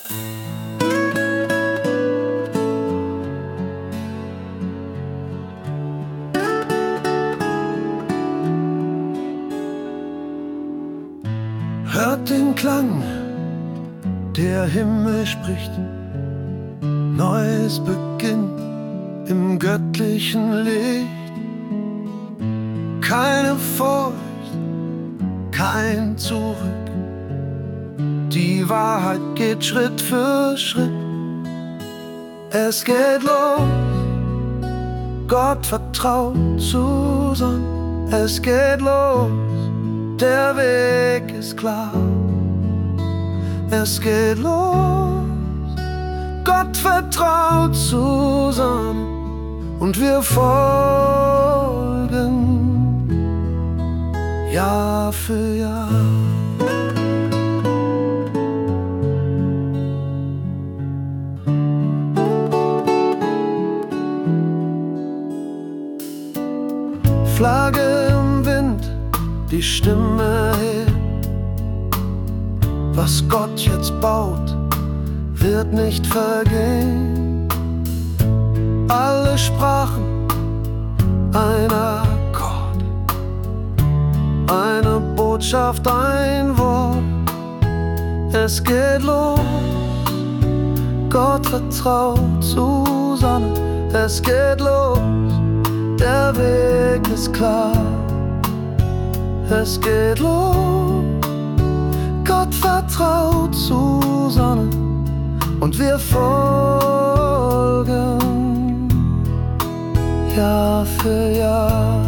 Hört den Klang, der Himmel spricht, neues Beginn im göttlichen Licht. Keine Furcht, kein Zurück, die Wahrheit geht Schritt für Schritt. Es geht los, Gott vertraut zusammen. Es geht los, der Weg ist klar. Es geht los, Gott vertraut zusammen und wir folgen Jahr für Jahr. Flagge im Wind, die Stimme hebt. Was Gott jetzt baut, wird nicht vergehen. Alle sprachen ein Akkord, eine Botschaft, ein Wort. Es geht los, Gott vertraut zusammen. Es geht los, der Weg ist klar. Es geht los, Gott vertraut zusammen und wir folgen Jahr für Jahr.